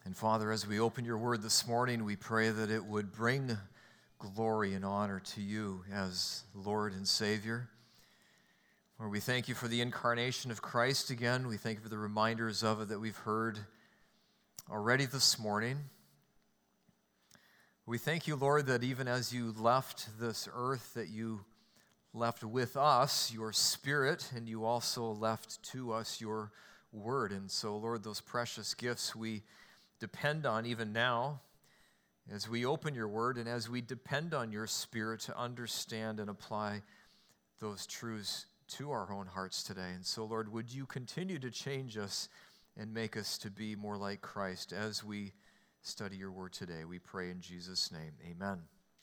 And Father, as we open your word this morning, we pray that it would bring glory and honor to you as Lord and Savior. Lord, we thank you for the incarnation of Christ again. We thank you for the reminders of it that we've heard already this morning. We thank you, Lord, that even as you left this earth, that you left with us your Spirit, and you also left to us your word. And so, Lord, those precious gifts we depend on even now as we open your word and as we depend on your Spirit to understand and apply those truths to our own hearts today. And so, Lord, would you continue to change us and make us to be more like Christ as we study your word today. We pray in Jesus' name. Amen.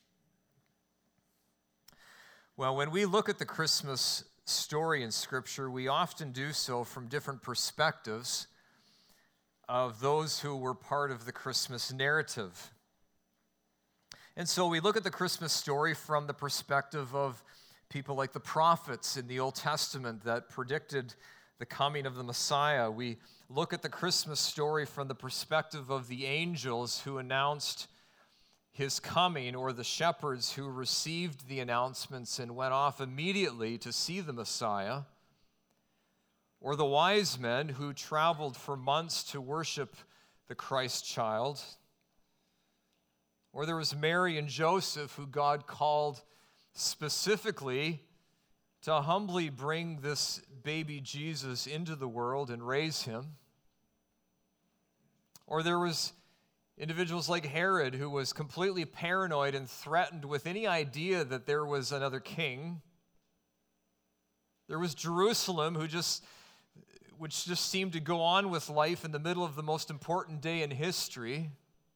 Well, when we look at the Christmas story in Scripture, we often do so from different perspectives of those who were part of the Christmas narrative. And so we look at the Christmas story from the perspective of people like the prophets in the Old Testament that predicted the coming of the Messiah. We look at the Christmas story from the perspective of the angels who announced his coming, or the shepherds who received the announcements and went off immediately to see the Messiah, or the wise men who traveled for months to worship the Christ child, or there was Mary and Joseph who God called specifically to humbly bring this baby Jesus into the world and raise him. Or there was individuals like Herod, who was completely paranoid and threatened with any idea that there was another king. There was Jerusalem, which just seemed to go on with life in the middle of the most important day in history.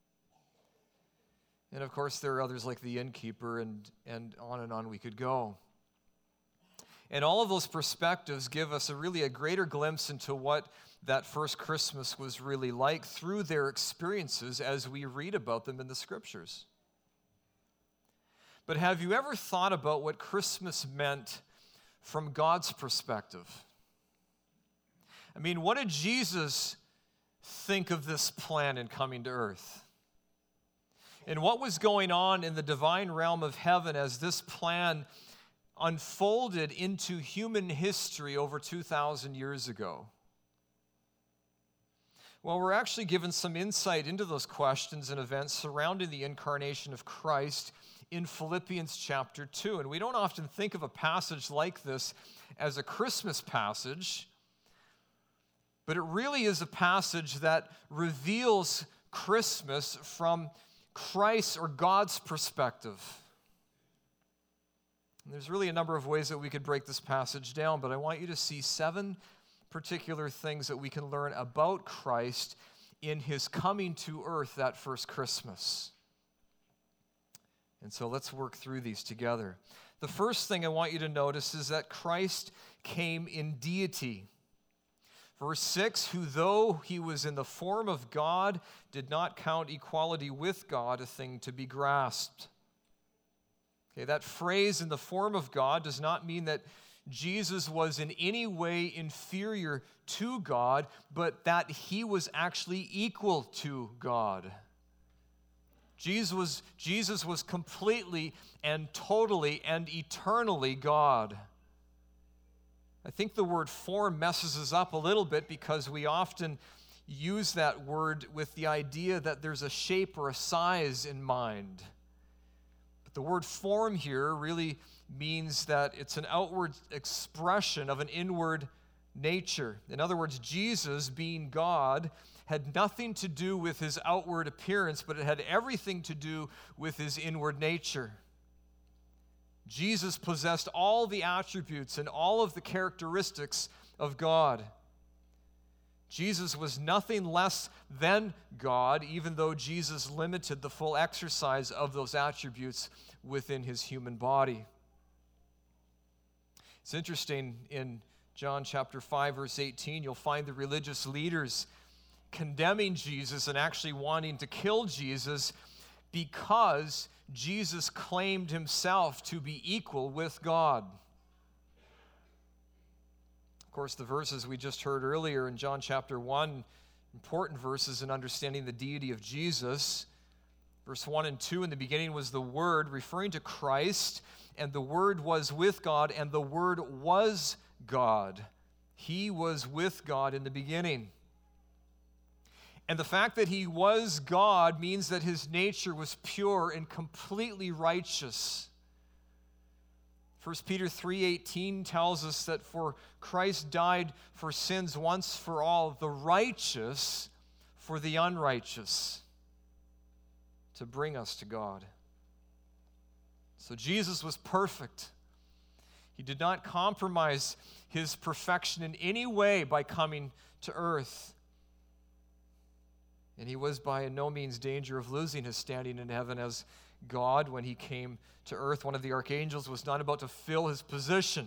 And of course, there are others like the innkeeper, and on we could go. And all of those perspectives give us a greater glimpse into what that first Christmas was really like through their experiences as we read about them in the Scriptures. But have you ever thought about what Christmas meant from God's perspective? I mean, what did Jesus think of this plan in coming to earth? And what was going on in the divine realm of heaven as this plan unfolded into human history over 2,000 years ago? Well, we're actually given some insight into those questions and events surrounding the incarnation of Christ in Philippians chapter 2. And we don't often think of a passage like this as a Christmas passage, but it really is a passage that reveals Christmas from Christ's or God's perspective. And there's really a number of ways that we could break this passage down, but I want you to see 7 particular things that we can learn about Christ in his coming to earth that first Christmas. And so let's work through these together. The first thing I want you to notice is that Christ came in deity. Verse 6, who though he was in the form of God, did not count equality with God a thing to be grasped. Okay, that phrase, in the form of God, does not mean that Jesus was in any way inferior to God, but that he was actually equal to God. Jesus was completely and totally and eternally God. I think the word form messes us up a little bit because we often use that word with the idea that there's a shape or a size in mind. But the word form here really means that it's an outward expression of an inward nature. In other words, Jesus, being God, had nothing to do with his outward appearance, but it had everything to do with his inward nature. Jesus possessed all the attributes and all of the characteristics of God. Jesus was nothing less than God, even though Jesus limited the full exercise of those attributes within his human body. It's interesting, in John chapter 5, verse 18, you'll find the religious leaders condemning Jesus and actually wanting to kill Jesus because Jesus claimed himself to be equal with God. Of course, the verses we just heard earlier in John chapter 1 important verses in understanding the deity of Jesus. Verse 1 and 2, in the beginning was the Word, referring to Christ, and the Word was with God, and the Word was God. He was with God in the beginning. And the fact that he was God means that his nature was pure and completely righteous. 1 Peter 3:18 tells us that for Christ died for sins once for all, the righteous for the unrighteous, to bring us to God. So Jesus was perfect. He did not compromise his perfection in any way by coming to earth. And he was by no means danger of losing his standing in heaven as God when he came to earth. One of the archangels was not about to fill his position.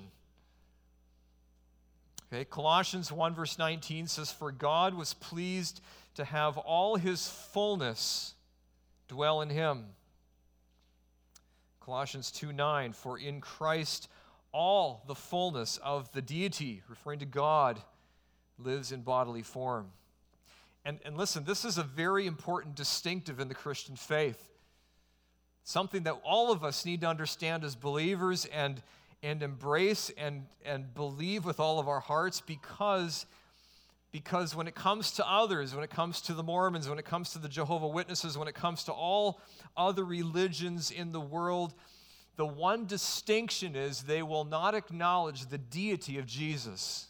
Okay, Colossians 1 verse 19 says, "For God was pleased to have all his fullness dwell in him." Colossians 2:9, "For in Christ all the fullness of the deity," referring to God, "lives in bodily form." And listen, this is a very important distinctive in the Christian faith. Something that all of us need to understand as believers and embrace and believe with all of our hearts, because when it comes to others, when it comes to the Mormons, when it comes to the Jehovah's Witnesses, when it comes to all other religions in the world, the one distinction is they will not acknowledge the deity of Jesus.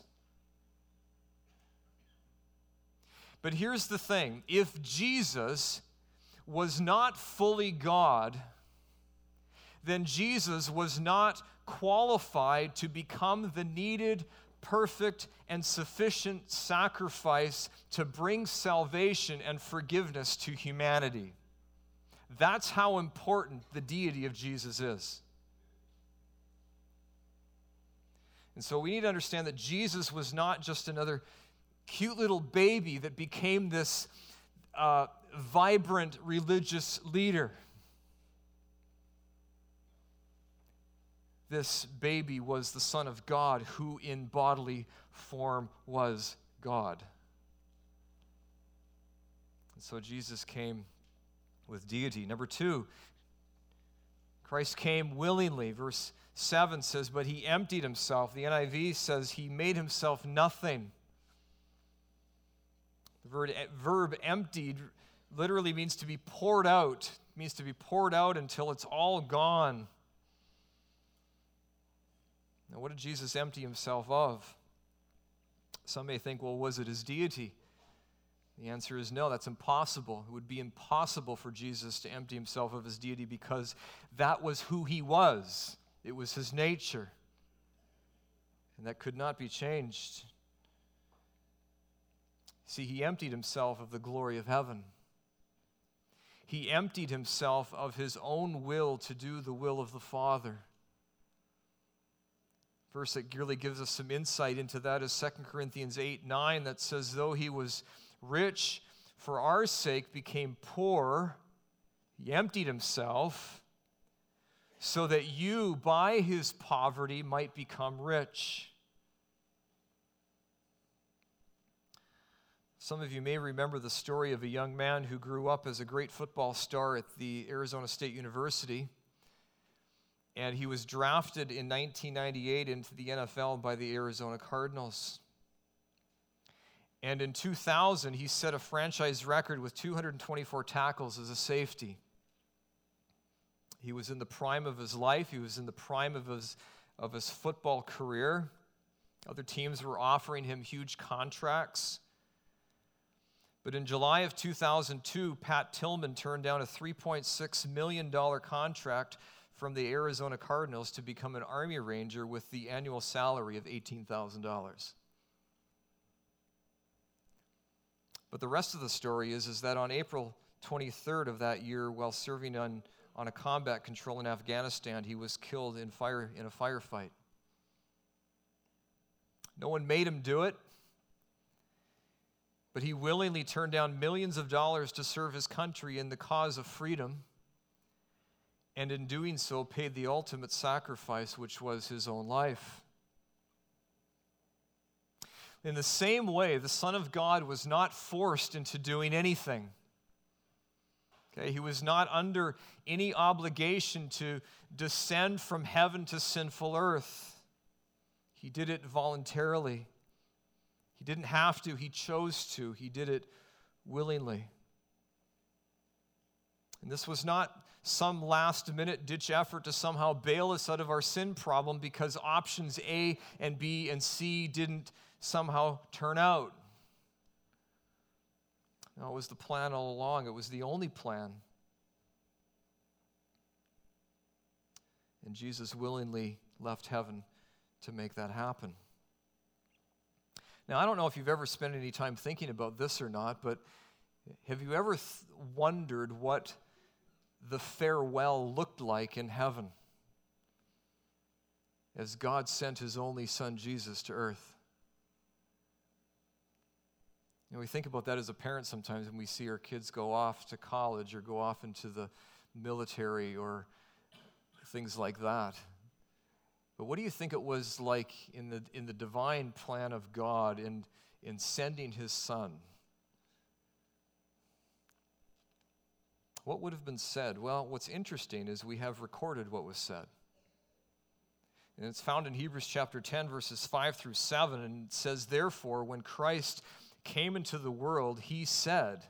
But here's the thing. If Jesus was not fully God, then Jesus was not qualified to become the needed, perfect, and sufficient sacrifice to bring salvation and forgiveness to humanity. That's how important the deity of Jesus is. And so we need to understand that Jesus was not just another cute little baby that became this vibrant religious leader. This baby was the Son of God, who in bodily form was God. And so Jesus came with deity. Number 2, Christ came willingly. Verse 7 says, "But he emptied himself." The NIV says he made himself nothing. The verb emptied literally means to be poured out. It means to be poured out until it's all gone. Now, what did Jesus empty himself of? Some may think, well, was it his deity? The answer is no, that's impossible. It would be impossible for Jesus to empty himself of his deity because that was who he was. It was his nature. And that could not be changed. See, he emptied himself of the glory of heaven. He emptied himself of his own will to do the will of the Father. Verse that really gives us some insight into that is 2 Corinthians 8:9, that says, "Though he was rich, for our sake became poor, he emptied himself, so that you by his poverty might become rich." Some of you may remember the story of a young man who grew up as a great football star at the Arizona State University. And he was drafted in 1998 into the NFL by the Arizona Cardinals. And in 2000, he set a franchise record with 224 tackles as a safety. He was in the prime of his life. He was in the prime of his football career. Other teams were offering him huge contracts. But in July of 2002, Pat Tillman turned down a $3.6 million contract from the Arizona Cardinals to become an Army Ranger with the annual salary of $18,000. But the rest of the story is that on April 23rd of that year, while serving on a combat control in Afghanistan, he was killed in a firefight. No one made him do it, but he willingly turned down millions of dollars to serve his country in the cause of freedom, and in doing so paid the ultimate sacrifice, which was his own life. In the same way, the Son of God was not forced into doing anything. Okay, he was not under any obligation to descend from heaven to sinful earth. He did it voluntarily. He didn't have to, he chose to. He did it willingly. And this was not some last-minute ditch effort to somehow bail us out of our sin problem because options A and B and C didn't somehow turn out. No, it was the plan all along. It was the only plan. And Jesus willingly left heaven to make that happen. Now, I don't know if you've ever spent any time thinking about this or not, but have you ever wondered what the farewell looked like in heaven as God sent his only Son, Jesus, to earth? You know, we think about that as a parent sometimes when we see our kids go off to college or go off into the military or things like that. But what do you think it was like in the divine plan of God in sending his Son? What would have been said? Well, what's interesting is we have recorded what was said. And it's found in Hebrews chapter 10, verses 5 through 7, and it says, "Therefore, when Christ came into the world, he said,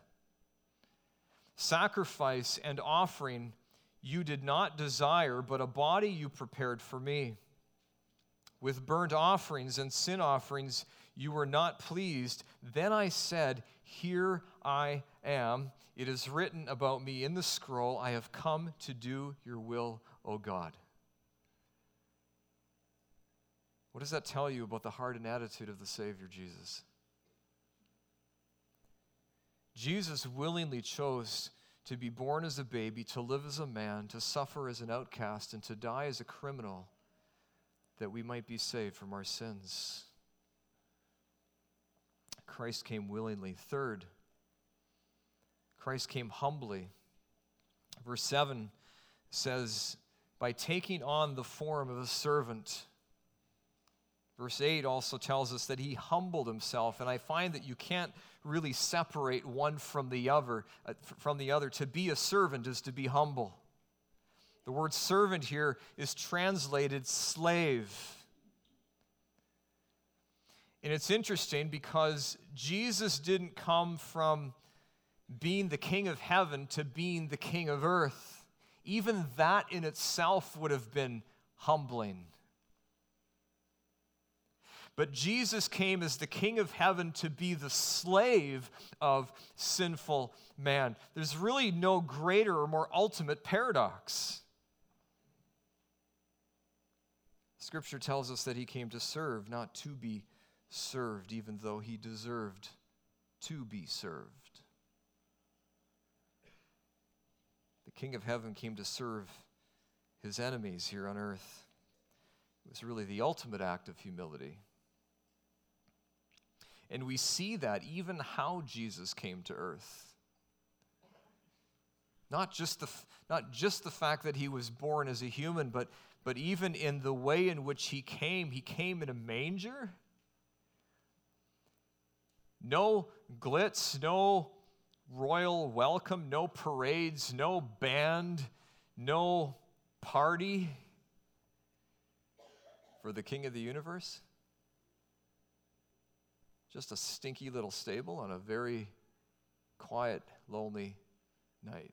'Sacrifice and offering you did not desire, but a body you prepared for me. With burnt offerings and sin offerings you were not pleased. Then I said, Here I am. It is written about me in the scroll, I have come to do your will, O God.'" What does that tell you about the heart and attitude of the Savior, Jesus? Jesus willingly chose to be born as a baby, to live as a man, to suffer as an outcast, and to die as a criminal, that we might be saved from our sins. Christ came willingly. Third, Christ came humbly. Verse 7 says, by taking on the form of a servant. Verse 8 also tells us that he humbled himself, and I find that you can't really separate one from the other. To be a servant is to be humble. The word servant here is translated slave. And it's interesting because Jesus didn't come from being the king of heaven to being the king of earth. Even that in itself would have been humbling. But Jesus came as the king of heaven to be the slave of sinful man. There's really no greater or more ultimate paradox. Scripture tells us that he came to serve, not to be served, even though he deserved to be served. The King of Heaven came to serve his enemies here on earth. It was really the ultimate act of humility. And we see that even how Jesus came to earth. Not just the fact that he was born as a human, but even in the way in which he came in a manger. No glitz, no royal welcome, no parades, no band, no party for the King of the universe. Just a stinky little stable on a very quiet, lonely night.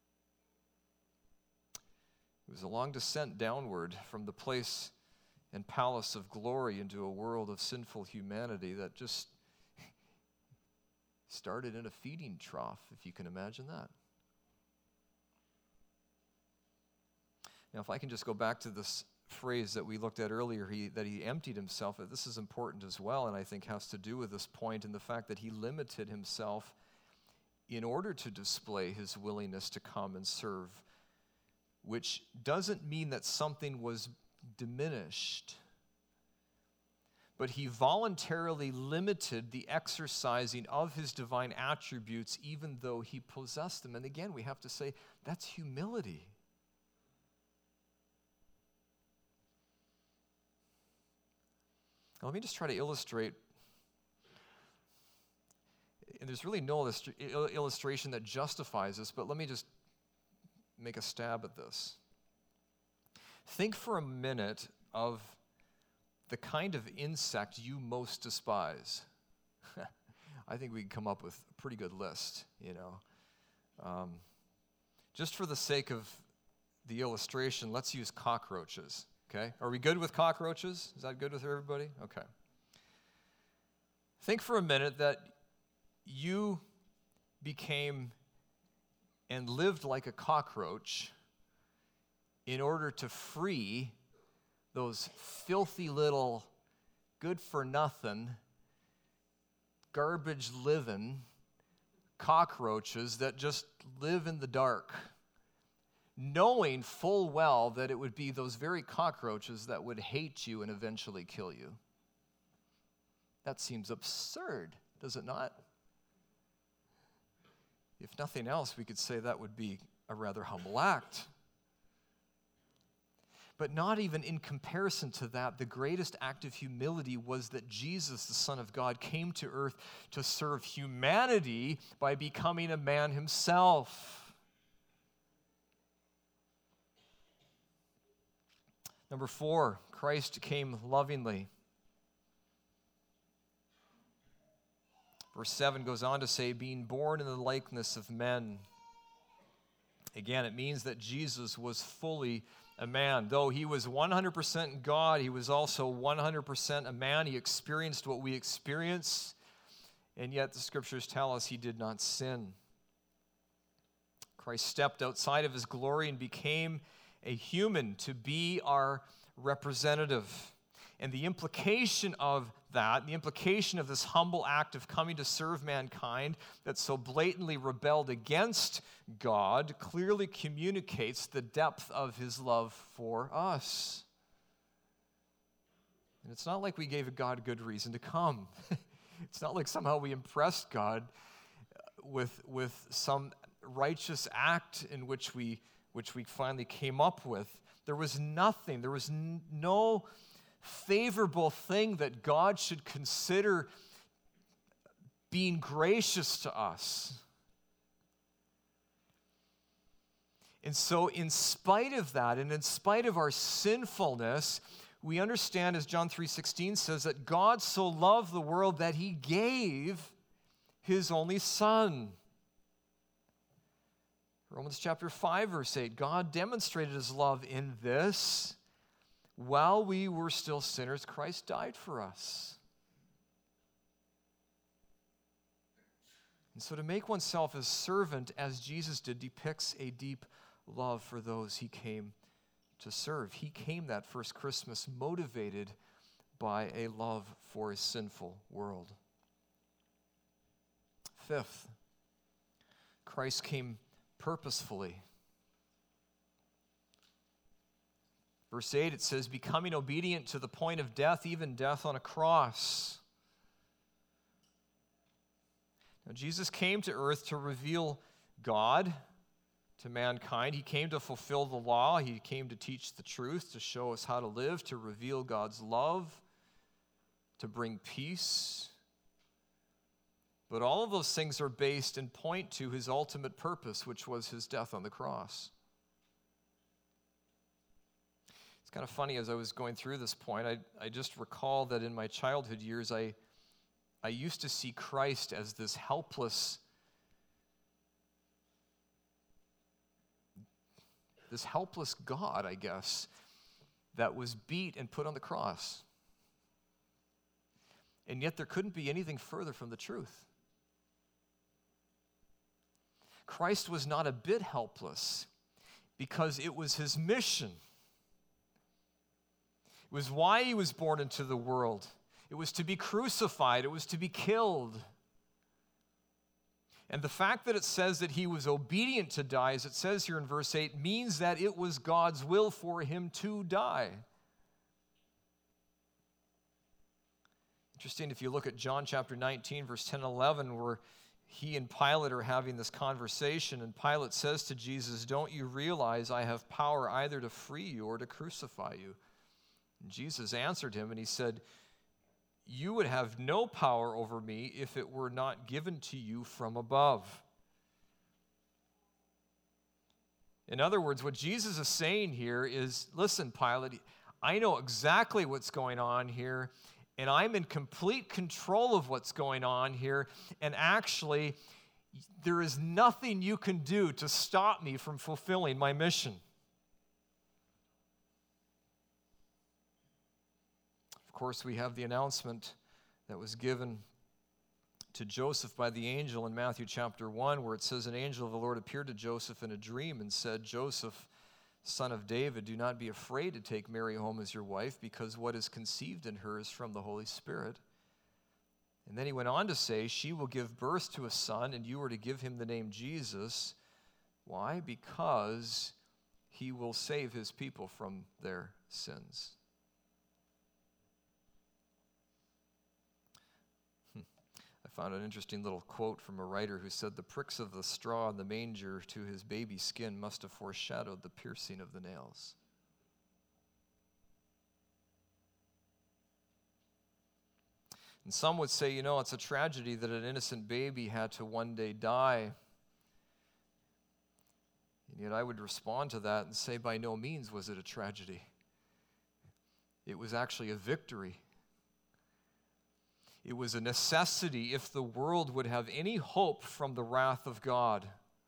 It was a long descent downward from the place and palace of glory into a world of sinful humanity that just started in a feeding trough, if you can imagine that. Now, if I can just go back to this phrase that we looked at earlier, that he emptied himself, this is important as well, and I think has to do with this point and the fact that he limited himself in order to display his willingness to come and serve, which doesn't mean that something was diminished, but he voluntarily limited the exercising of his divine attributes even though he possessed them. And again, we have to say, that's humility. Now, let me just try to illustrate And there's really no illustration that justifies this, but let me just make a stab at this. Think for a minute of the kind of insect you most despise. I think we can come up with a pretty good list, Just for the sake of the illustration, let's use cockroaches, okay? Are we good with cockroaches? Is that good with everybody? Okay. Think for a minute that you became and lived like a cockroach in order to free those filthy little good-for-nothing, garbage-living cockroaches that just live in the dark, knowing full well that it would be those very cockroaches that would hate you and eventually kill you. That seems absurd, does it not? If nothing else, we could say that would be a rather humble act. But not even in comparison to that, the greatest act of humility was that Jesus, the Son of God, came to earth to serve humanity by becoming a man himself. Number 4, Christ came lovingly. Verse 7 goes on to say, being born in the likeness of men. Again, it means that Jesus was fully a man. Though he was 100% God, he was also 100% a man. He experienced what we experience, and yet the scriptures tell us he did not sin. Christ stepped outside of his glory and became a human to be our representative. And the implication of that, the implication of this humble act of coming to serve mankind that so blatantly rebelled against God, clearly communicates the depth of his love for us. And it's not like we gave God good reason to come. It's not like somehow we impressed God with some righteous act in which we finally came up with. There was nothing, there was no favorable thing that God should consider being gracious to us. And so in spite of that, and in spite of our sinfulness, we understand, as John 3:16 says, that God so loved the world that he gave his only Son. Romans chapter 5, verse 8, God demonstrated his love in this: while we were still sinners, Christ died for us. And so to make oneself a servant, as Jesus did, depicts a deep love for those he came to serve. He came that first Christmas motivated by a love for a sinful world. Fifth, Christ came purposefully. Verse 8, it says, becoming obedient to the point of death, even death on a cross. Now, Jesus came to earth to reveal God to mankind. He came to fulfill the law. He came to teach the truth, to show us how to live, to reveal God's love, to bring peace. But all of those things are based and point to his ultimate purpose, which was his death on the cross. It's kind of funny, as I was going through this point, I just recall that in my childhood years, I used to see Christ as this helpless God, I guess, that was beat and put on the cross. And yet there couldn't be anything further from the truth. Christ was not a bit helpless because it was his mission. It was why he was born into the world. It was to be crucified. It was to be killed. And the fact that it says that he was obedient to die, as it says here in verse 8, means that it was God's will for him to die. Interesting, if you look at John chapter 19, verse 10 and 11, where he and Pilate are having this conversation, and Pilate says to Jesus, don't you realize I have power either to free you or to crucify you? And Jesus answered him, and he said, you would have no power over me if it were not given to you from above. In other words, what Jesus is saying here is, listen, Pilate, I know exactly what's going on here, and I'm in complete control of what's going on here, and actually, there is nothing you can do to stop me from fulfilling my mission. Of course, we have the announcement that was given to Joseph by the angel in Matthew chapter 1, where it says, an angel of the Lord appeared to Joseph in a dream and said, Joseph, son of David, do not be afraid to take Mary home as your wife, because what is conceived in her is from the Holy Spirit. And then he went on to say, she will give birth to a son, and you are to give him the name Jesus. Why? Because he will save his people from their sins. I found an interesting little quote from a writer who said, the pricks of the straw in the manger to his baby skin must have foreshadowed the piercing of the nails. And some would say, it's a tragedy that an innocent baby had to one day die. And yet I would respond to that and say, by no means was it a tragedy. It was actually a victory. It was a necessity if the world would have any hope from the wrath of God.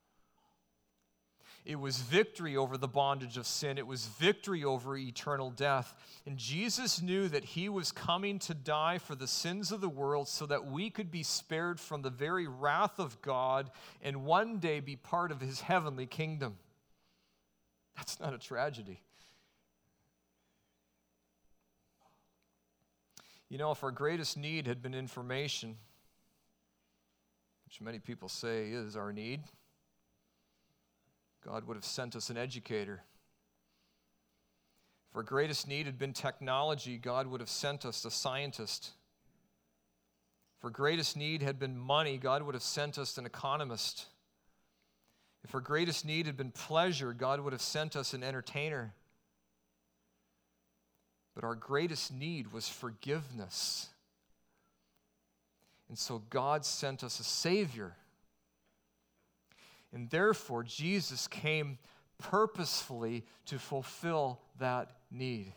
It was victory over the bondage of sin. It was victory over eternal death. And Jesus knew that he was coming to die for the sins of the world so that we could be spared from the very wrath of God and one day be part of his heavenly kingdom. That's not a tragedy. If our greatest need had been information, which many people say is our need, God would have sent us an educator. If our greatest need had been technology, God would have sent us a scientist. If our greatest need had been money, God would have sent us an economist. If our greatest need had been pleasure, God would have sent us an entertainer. But our greatest need was forgiveness. And so God sent us a Savior. And therefore, Jesus came purposefully to fulfill that need.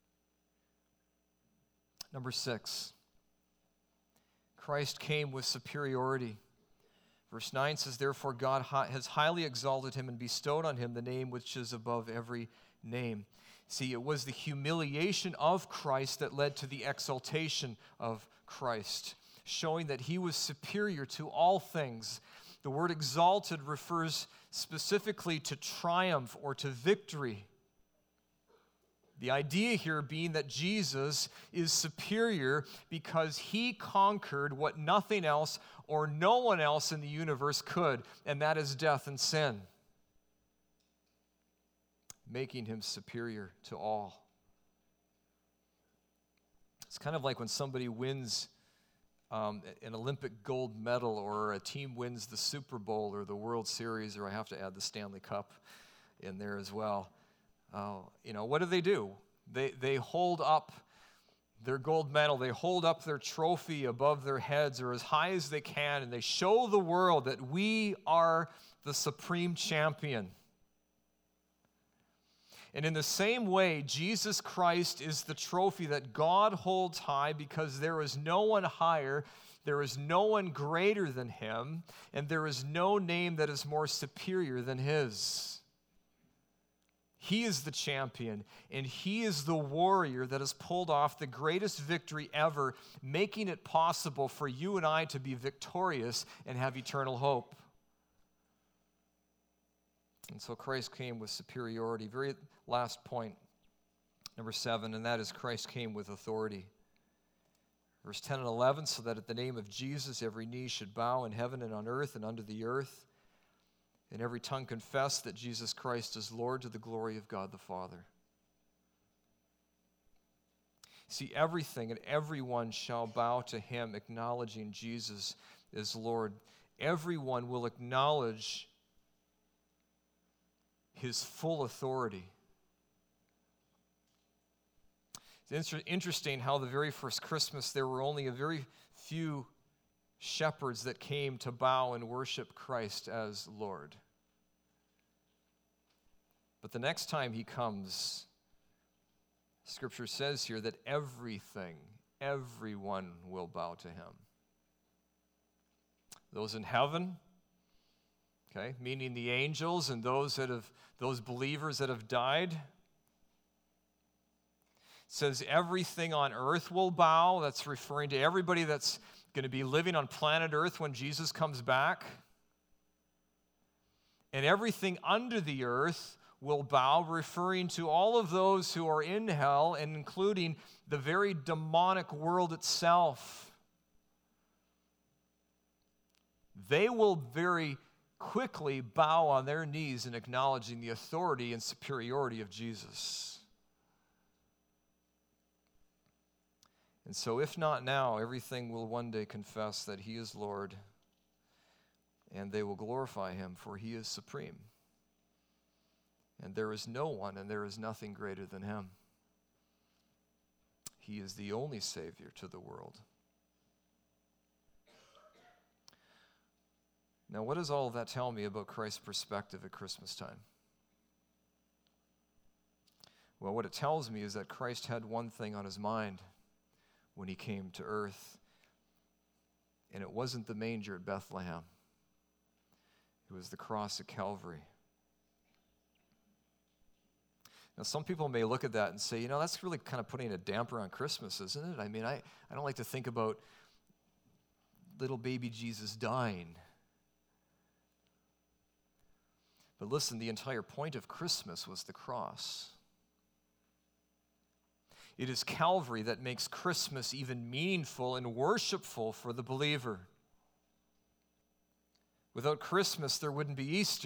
Number 6, Christ came with superiority. Verse 9 says, therefore God has highly exalted him and bestowed on him the name which is above every name. See, it was the humiliation of Christ that led to the exaltation of Christ, showing that he was superior to all things. The word exalted refers specifically to triumph or to victory. The idea here being that Jesus is superior because he conquered what nothing else or no one else in the universe could, and that is death and sin, making him superior to all. It's kind of like when somebody wins an Olympic gold medal, or a team wins the Super Bowl or the World Series, or I have to add the Stanley Cup in there as well. What do? They hold up their gold medal, they hold up their trophy above their heads or as high as they can, and they show the world that we are the supreme champion. And in the same way, Jesus Christ is the trophy that God holds high, because there is no one higher, there is no one greater than him, and there is no name that is more superior than his. He is the champion, and he is the warrior that has pulled off the greatest victory ever, making it possible for you and I to be victorious and have eternal hope. And so Christ came with superiority. Very last point, number 7, and that is Christ came with authority. Verse 10 and 11, so that at the name of Jesus every knee should bow in heaven and on earth and under the earth, and every tongue confess that Jesus Christ is Lord, to the glory of God the Father. See, everything and everyone shall bow to him, acknowledging Jesus as Lord. Everyone will acknowledge his full authority. It's interesting how the very first Christmas there were only a very few shepherds that came to bow and worship Christ as Lord. But the next time he comes, Scripture says here that everyone will bow to him. Those in heaven, okay, meaning the angels and those believers that have died. It says everything on earth will bow. That's referring to everybody that's going to be living on planet Earth when Jesus comes back. And everything under the earth will bow, referring to all of those who are in hell, and including the very demonic world itself. They will very quickly bow on their knees in acknowledging the authority and superiority of Jesus. And so, if not now, everything will one day confess that he is Lord, and they will glorify him, for he is supreme. And there is no one and there is nothing greater than him. He is the only Savior to the world. Now, what does all of that tell me about Christ's perspective at Christmas time? Well, what it tells me is that Christ had one thing on his mind when he came to earth, and it wasn't the manger at Bethlehem. It was the cross at Calvary. Now, some people may look at that and say, that's really kind of putting a damper on Christmas, isn't it? I mean, I don't like to think about little baby Jesus dying. But listen, the entire point of Christmas was the cross. It is Calvary that makes Christmas even meaningful and worshipful for the believer. Without Christmas, there wouldn't be Easter.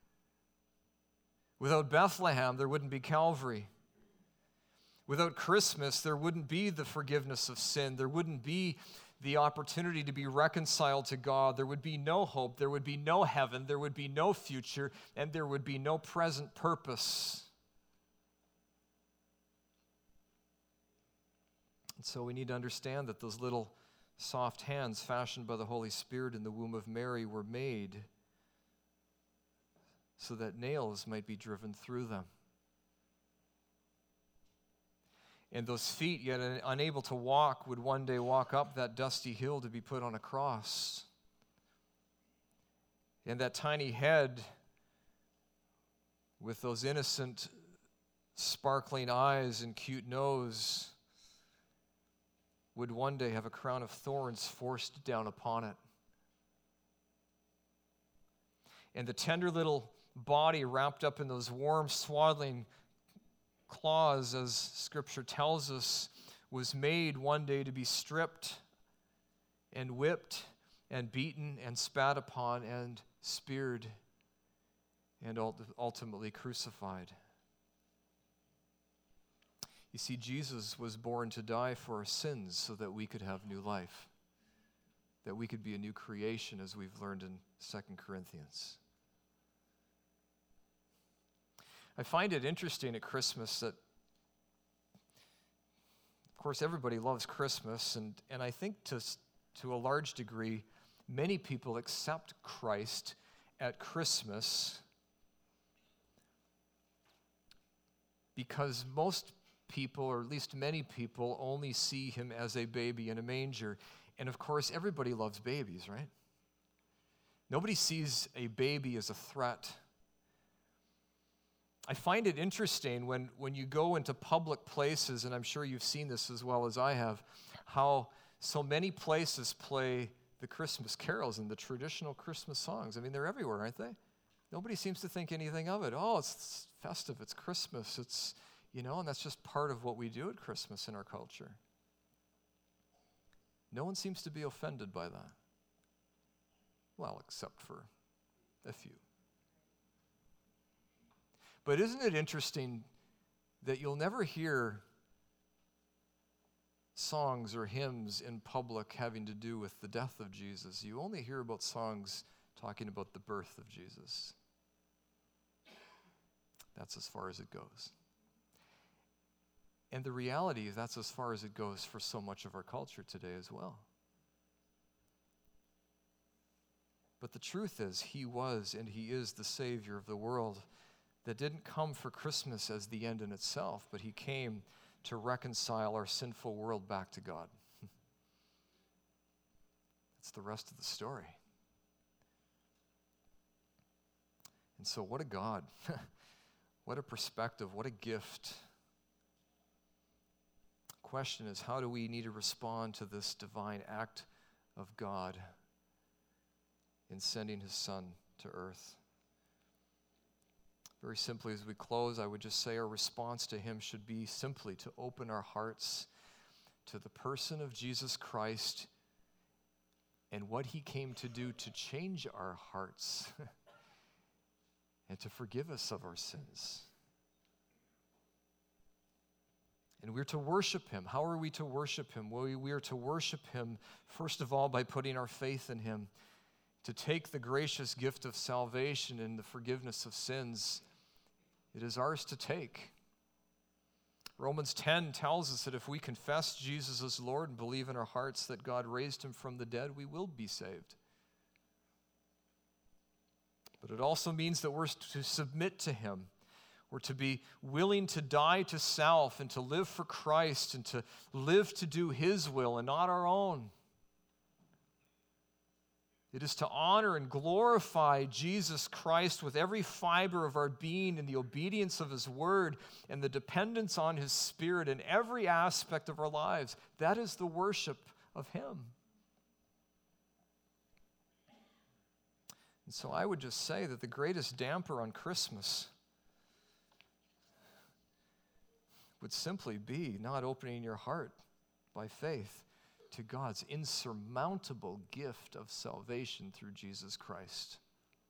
Without Bethlehem, there wouldn't be Calvary. Without Christmas, there wouldn't be the forgiveness of sin. There wouldn't be the opportunity to be reconciled to God. There would be no hope. There would be no heaven. There would be no future. And there would be no present purpose. And so we need to understand that those little soft hands fashioned by the Holy Spirit in the womb of Mary were made so that nails might be driven through them. And those feet, yet unable to walk, would one day walk up that dusty hill to be put on a cross. And that tiny head with those innocent, sparkling eyes and cute nose would one day have a crown of thorns forced down upon it. And the tender little body wrapped up in those warm, swaddling claws, as Scripture tells us, was made one day to be stripped and whipped and beaten and spat upon and speared and ultimately crucified. You see, Jesus was born to die for our sins so that we could have new life, that we could be a new creation, as we've learned in 2 Corinthians. I find it interesting at Christmas that, of course, everybody loves Christmas, and I think to a large degree, many people accept Christ at Christmas because most people, or at least many people, only see him as a baby in a manger. And of course, everybody loves babies, right? Nobody sees a baby as a threat. I find it interesting when you go into public places, and I'm sure you've seen this as well as I have, how so many places play the Christmas carols and the traditional Christmas songs. I mean, they're everywhere, aren't they? Nobody seems to think anything of it. Oh, it's festive, it's Christmas, it's, and that's just part of what we do at Christmas in our culture. No one seems to be offended by that. Well, except for a few. But isn't it interesting that you'll never hear songs or hymns in public having to do with the death of Jesus? You only hear about songs talking about the birth of Jesus. That's as far as it goes. And the reality is that's as far as it goes for so much of our culture today as well. But the truth is, he was and he is the Savior of the world that didn't come for Christmas as the end in itself, but he came to reconcile our sinful world back to God. That's the rest of the story. And so what a God. What a perspective. What a gift. The question is, how do we need to respond to this divine act of God in sending his Son to earth? Very simply, as we close, I would just say our response to him should be simply to open our hearts to the person of Jesus Christ and what he came to do to change our hearts and to forgive us of our sins. And we're to worship him. How are we to worship him? Well, we are to worship him, first of all, by putting our faith in him, to take the gracious gift of salvation and the forgiveness of sins. It is ours to take. Romans 10 tells us that if we confess Jesus as Lord and believe in our hearts that God raised him from the dead, we will be saved. But it also means that we're to submit to him. We're to be willing to die to self and to live for Christ and to live to do his will and not our own. It is to honor and glorify Jesus Christ with every fiber of our being in the obedience of his word and the dependence on his Spirit in every aspect of our lives. That is the worship of him. And so I would just say that the greatest damper on Christmas would simply be not opening your heart by faith to God's insurmountable gift of salvation through Jesus Christ.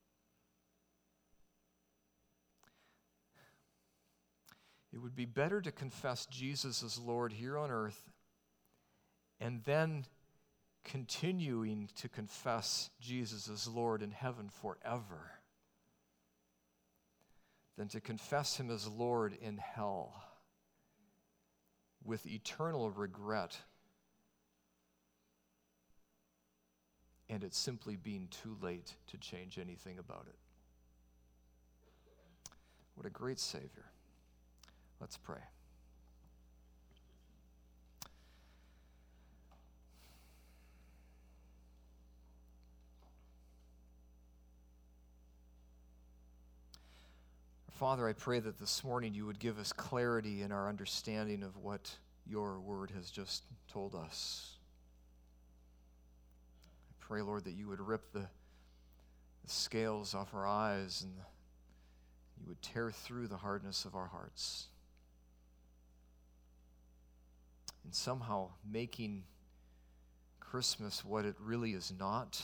It would be better to confess Jesus as Lord here on earth and then continuing to confess Jesus as Lord in heaven forever than to confess him as Lord in hell with eternal regret and it simply being too late to change anything about it. What a great Savior. Let's pray. Father, I pray that this morning you would give us clarity in our understanding of what your word has just told us. I pray, Lord, that you would rip the scales off our eyes and you would tear through the hardness of our hearts. And somehow making Christmas what it really is not,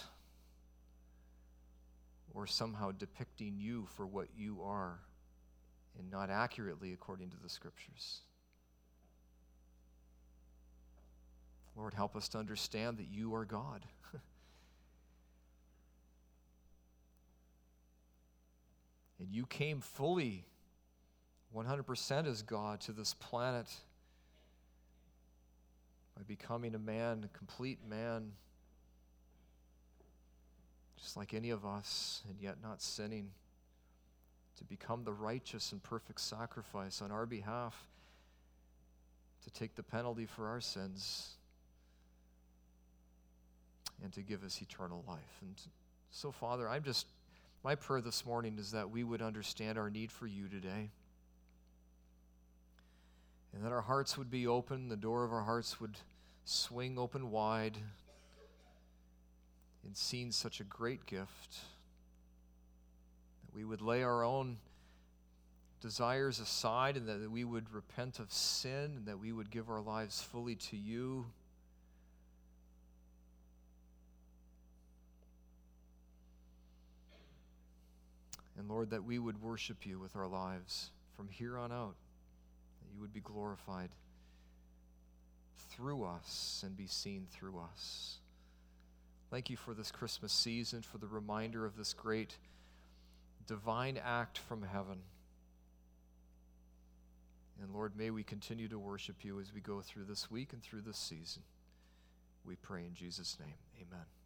or somehow depicting you for what you are and not accurately according to the Scriptures. Lord, help us to understand that you are God. And you came fully, 100% as God to this planet by becoming a man, a complete man, just like any of us, and yet not sinning, to become the righteous and perfect sacrifice on our behalf, to take the penalty for our sins, and to give us eternal life. And so, Father, my prayer this morning is that we would understand our need for you today, and that our hearts would be open, the door of our hearts would swing open wide in seeing such a great gift. We would lay our own desires aside and that we would repent of sin and that we would give our lives fully to you. And Lord, that we would worship you with our lives from here on out, that you would be glorified through us and be seen through us. Thank you for this Christmas season, for the reminder of this great divine act from heaven And Lord, may we continue to worship you as we go through this week and through this season. We pray in Jesus' name. Amen.